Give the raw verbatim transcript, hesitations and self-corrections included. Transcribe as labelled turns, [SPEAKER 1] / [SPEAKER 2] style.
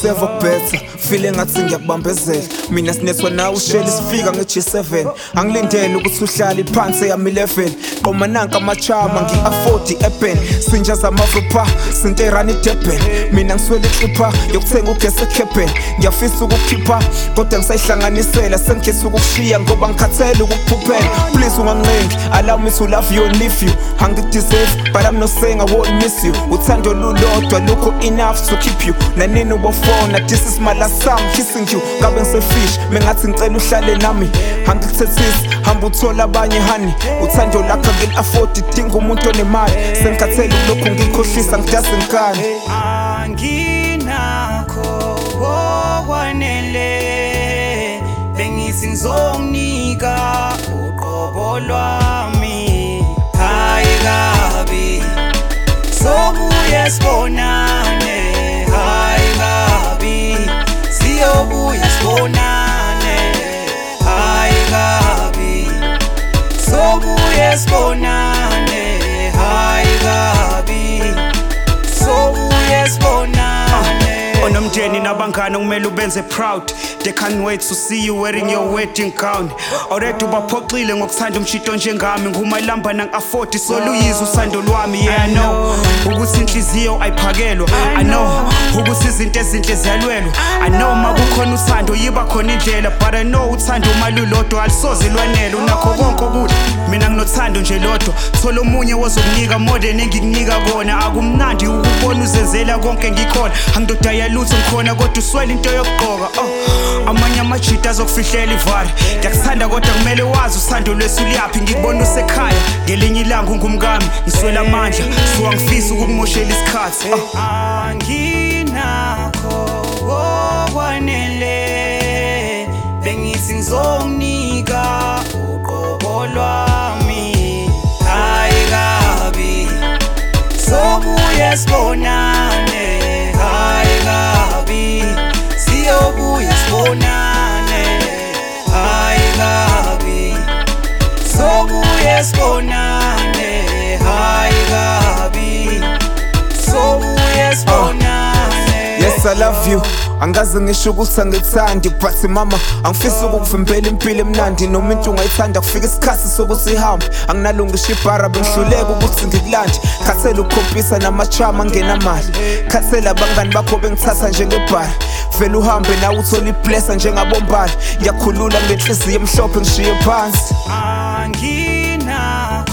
[SPEAKER 1] ngiseva ukubhetha file ngathi ngiyakubambezela mina sinethwa nawe usheli sifika nge-G seven angilindele ukuthi uhlale phansi yami level qoma nanka amachama ngi-afford i-appen sinja zamavupha sinterani idebhen mina ngiswele clipper yokuthenga ugesi ekhephen ngiyafisa ukukhipha kodwa ngisayihlanganisela sengikhetha ukukushiya ngoba ngikhathele ukukuphuphela please ungangincengi allow me to love you and leave you angideserve but I'm not saying I won't miss you uthando lulodwa lukho enough to keep you nanini ubofona this is my last time kissing you ngabe ngisefish mengathi ngicela uhlale nami angikuthethisi hamba uthola abanye honey uthando lakho ngili-afford idinga umuntu onemali sengikhathele ulokhu ngikhohlisa ngidazi ngikani
[SPEAKER 2] anginakho okwanele bengithi ngizomnika uqobo lwami hayi kabi sobuye sibonane hayi kabi siyobuye sibonane hayi kabi sobuye sibonane hayi kabi sobuye sibonane
[SPEAKER 3] onomndeni nabangane kumele ubenze proud they can't wait to see you wearing your wedding gown already ubaphoxile ngokuthanda umshito njengami ngumalamba nang-afford soluyizwa usando lwami yeah I know ukuthi inhliziyo ayiphakelwa I know ukuthi izinto ezinhle ziyalwelwa I know makukhona uthando yiba khona indlela but I know uthando umalulodwa alisoze lwanele unakho konke okuhle mina nginothando nje lodwa thola omunye wozokunika more than engikunika kona akumnandi ukubona uzenzela konke ngikhona angidodaya lutho ngikhona kodwa uswele into yokugqoka oh amanye amajita azokufihlela ivali ngiyakuthanda kodwa kumele wazi uthando lwethu liyaphi ngikubona usekhaya ngelinye ilanga ungumkami ngiswela amandla suka ngifisa ukukumoshela isikhathi
[SPEAKER 2] anginakho okwanele bengithi ngizomnika uqobo lwami hayi kabi sobuye sibonane hayi kabi siyobuye sibonane hayi kabi sobuye sibonane hayi kabi sobuye sibonane
[SPEAKER 1] yes I love you angaze ngisho ukuthi angikuthandi but mama angifisi ukukuvimbela impilo emnandi noma into ungayithanda kufika isikhathi sokuthi ihambe anginalungisha ibhara bengihluleka ukuthi ngikulande khathele ukukhompisa namachama angenamali khathele abangani bakho bengithatha njengebhara vele uhambe nawe uthola iblessa njengabombala ngiyakhulula ngenhliziyo emhlophe ngishiye phansi
[SPEAKER 2] anginakho